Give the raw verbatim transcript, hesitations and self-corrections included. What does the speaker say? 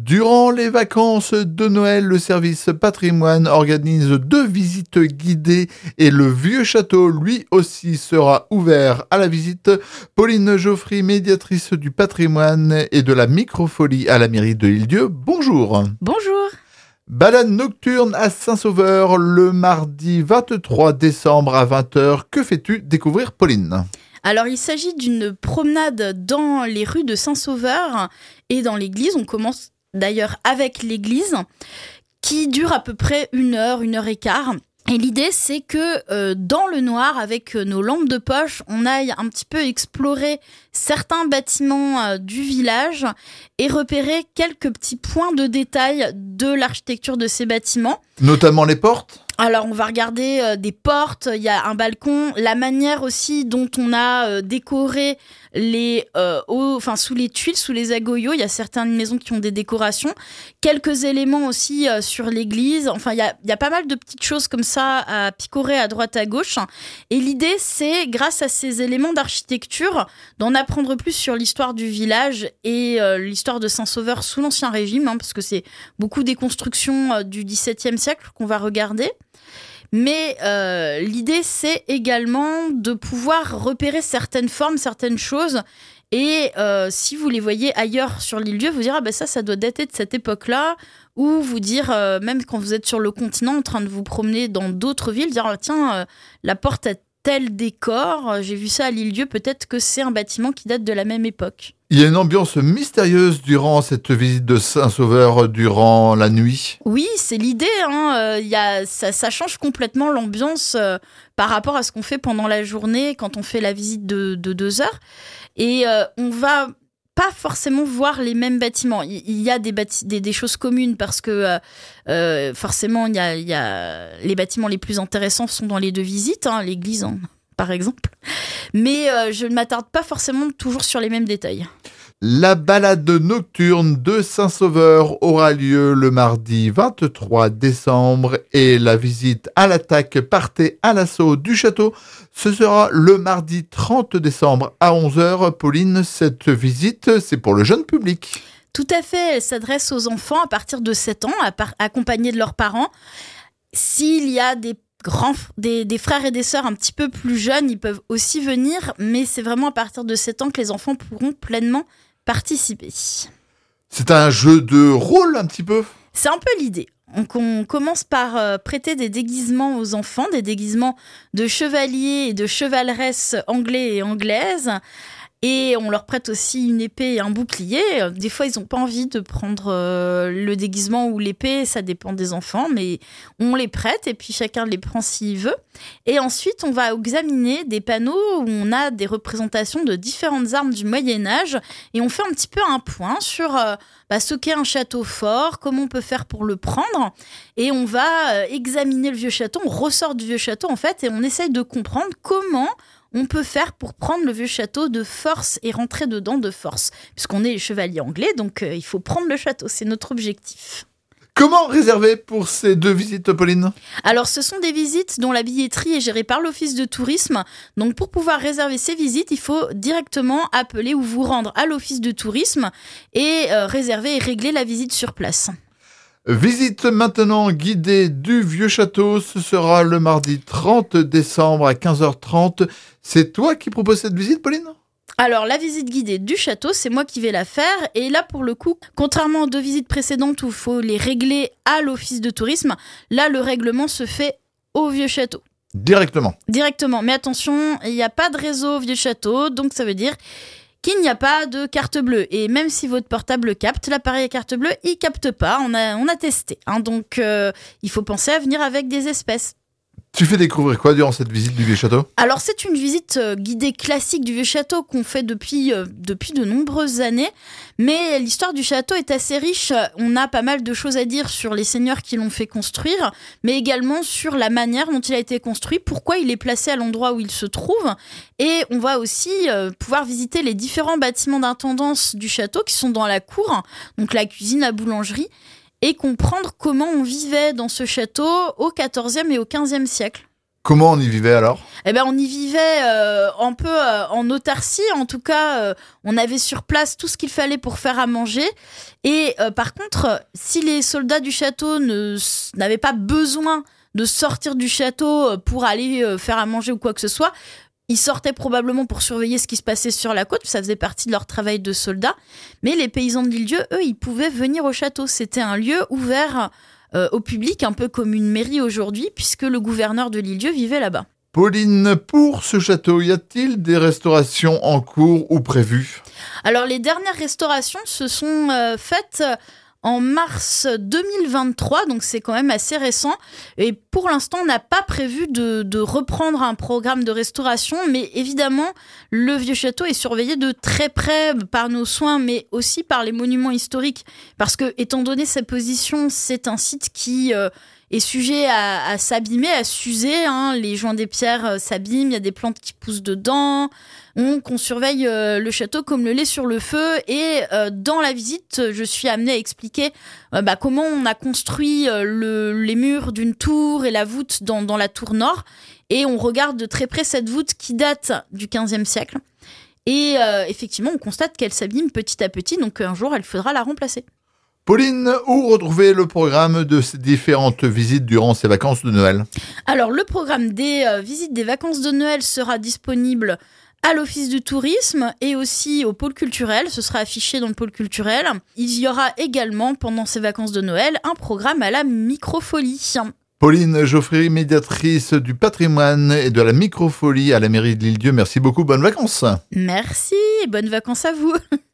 Durant les vacances de Noël, le service patrimoine organise deux visites guidées et le vieux château, lui aussi, sera ouvert à la visite. Pauline Geoffry, médiatrice du patrimoine et de la microfolie à la mairie de L'Île-Dieu, bonjour. Bonjour. Balade nocturne à Saint-Sauveur le mardi vingt-trois décembre à vingt heures. Que fais-tu découvrir, Pauline ? Alors, il s'agit d'une promenade dans les rues de Saint-Sauveur et dans l'église. On commence d'ailleurs avec l'église qui dure à peu près une heure, une heure et quart. Et l'idée, c'est que euh, dans le noir, avec euh, nos lampes de poche, on aille un petit peu explorer certains bâtiments euh, du village et repérer quelques petits points de détail de l'architecture de ces bâtiments. Notamment les portes ? Alors, on va regarder euh, des portes, il y a un balcon, la manière aussi dont on a euh, décoré les, euh, hauts, enfin, sous les tuiles, sous les agoyos. Il y a certaines maisons qui ont des décorations. Quelques éléments aussi euh, sur l'église. Enfin, il y a, il y a pas mal de petites choses comme ça à picorer à droite, à gauche. Et l'idée, c'est, grâce à ces éléments d'architecture, d'en apprendre plus sur l'histoire du village et euh, l'histoire de Saint-Sauveur sous l'Ancien Régime, hein, parce que c'est beaucoup des constructions euh, du dix-septième siècle qu'on va regarder. Mais euh, l'idée, c'est également de pouvoir repérer certaines formes, certaines choses. Et euh, si vous les voyez ailleurs sur l'île-dieu, vous dire ah ben ça, ça doit dater de cette époque-là. Ou vous dire, euh, même quand vous êtes sur le continent en train de vous promener dans d'autres villes, dire ah, tiens, euh, la porte a tel décor, j'ai vu ça à l'île-dieu, peut-être que c'est un bâtiment qui date de la même époque. Il y a une ambiance mystérieuse durant cette visite de Saint-Sauveur durant la nuit. Oui, c'est l'idée. Hein. Euh, y a, ça, ça change complètement l'ambiance euh, par rapport à ce qu'on fait pendant la journée quand on fait la visite de, de deux heures. Et euh, on va pas forcément voir les mêmes bâtiments. Il, il y a des, bâti- des, des choses communes parce que euh, euh, forcément, il y a, il y a les bâtiments les plus intéressants sont dans les deux visites, hein, l'église hein, par exemple. Mais euh, je ne m'attarde pas forcément toujours sur les mêmes détails. La balade nocturne de Saint-Sauveur aura lieu le mardi vingt-trois décembre et la visite à l'attaque partez à l'assaut du château, ce sera le mardi trente décembre à onze heures. Pauline, cette visite, c'est pour le jeune public. Tout à fait, elle s'adresse aux enfants à partir de sept ans, à par- accompagnés de leurs parents. S'il y a des Grands, des, des frères et des sœurs un petit peu plus jeunes, ils peuvent aussi venir, mais c'est vraiment à partir de sept ans que les enfants pourront pleinement participer. C'est un jeu de rôle un petit peu ? C'est un peu l'idée. Donc on commence par euh, prêter des déguisements aux enfants, des déguisements de chevaliers et de chevaleresses anglais et anglaises. Et on leur prête aussi une épée et un bouclier. Des fois, ils n'ont pas envie de prendre euh, le déguisement ou l'épée, ça dépend des enfants, mais on les prête et puis chacun les prend s'il veut. Et ensuite, on va examiner des panneaux où on a des représentations de différentes armes du Moyen-Âge et on fait un petit peu un point sur euh, bah, ce qu'est un château fort, comment on peut faire pour le prendre. Et on va euh, examiner le vieux château, on ressort du vieux château en fait et on essaye de comprendre comment on peut faire pour prendre le vieux château de force et rentrer dedans de force. Puisqu'on est les chevaliers anglais, donc euh, il faut prendre le château, c'est notre objectif. Comment réserver pour ces deux visites, Pauline ? Alors, ce sont des visites dont la billetterie est gérée par l'Office de tourisme. Donc, pour pouvoir réserver ces visites, il faut directement appeler ou vous rendre à l'Office de tourisme et euh, réserver et régler la visite sur place. Visite maintenant guidée du vieux château, ce sera le mardi trente décembre à quinze heures trente. C'est toi qui proposes cette visite, Pauline ? Alors, la visite guidée du château, c'est moi qui vais la faire. Et là, pour le coup, contrairement aux deux visites précédentes où il faut les régler à l'office de tourisme, là, le règlement se fait au vieux château. Directement. Directement. Mais attention, il n'y a pas de réseau au vieux château, donc ça veut dire qu'il n'y a pas de carte bleue. Et même si votre portable capte, l'appareil à carte bleue, il capte pas. On a, on a testé. Hein. Donc, euh, il faut penser à venir avec des espèces. Tu fais découvrir quoi durant cette visite du vieux château ? Alors, c'est une visite euh, guidée classique du vieux château qu'on fait depuis, euh, depuis de nombreuses années. Mais l'histoire du château est assez riche. On a pas mal de choses à dire sur les seigneurs qui l'ont fait construire, mais également sur la manière dont il a été construit, pourquoi il est placé à l'endroit où il se trouve. Et on va aussi euh, pouvoir visiter les différents bâtiments d'intendance du château qui sont dans la cour, donc la cuisine, la boulangerie, et comprendre comment on vivait dans ce château au quatorzième et au quinzième siècle. Comment on y vivait alors ? Eh ben, on y vivait euh, un peu euh, en autarcie. En tout cas, euh, on avait sur place tout ce qu'il fallait pour faire à manger. Et euh, par contre, si les soldats du château ne, n'avaient pas besoin de sortir du château pour aller euh, faire à manger ou quoi que ce soit, ils sortaient probablement pour surveiller ce qui se passait sur la côte. Ça faisait partie de leur travail de soldats. Mais les paysans de l'île-Dieu, eux, ils pouvaient venir au château. C'était un lieu ouvert euh, au public, un peu comme une mairie aujourd'hui, puisque le gouverneur de l'île-Dieu vivait là-bas. Pauline, pour ce château, y a-t-il des restaurations en cours ou prévues ? Alors, les dernières restaurations se sont euh, faites en mars deux mille vingt-trois, donc c'est quand même assez récent. Et pour l'instant, on n'a pas prévu de, de reprendre un programme de restauration, mais évidemment, le vieux château est surveillé de très près par nos soins, mais aussi par les monuments historiques. Parce que, étant donné sa position, c'est un site qui... Euh, est sujet à, à s'abîmer, à s'user. Hein. Les joints des pierres euh, s'abîment, il y a des plantes qui poussent dedans. Donc, on surveille euh, le château comme le lait sur le feu. Et euh, dans la visite, je suis amenée à expliquer euh, bah, comment on a construit euh, le, les murs d'une tour et la voûte dans, dans la tour nord. Et on regarde de très près cette voûte qui date du quinzième siècle. Et euh, effectivement, on constate qu'elle s'abîme petit à petit. Donc, un jour, il faudra la remplacer. Pauline, où retrouver le programme de ces différentes visites durant ces vacances de Noël ? Alors, le programme des euh, visites des vacances de Noël sera disponible à l'Office du tourisme et aussi au pôle culturel. Ce sera affiché dans le pôle culturel. Il y aura également, pendant ces vacances de Noël, un programme à la microfolie. Pauline Geoffrier, médiatrice du patrimoine et de la microfolie à la mairie de l'Île-Dieu. Merci beaucoup, bonnes vacances. Merci et bonnes vacances à vous.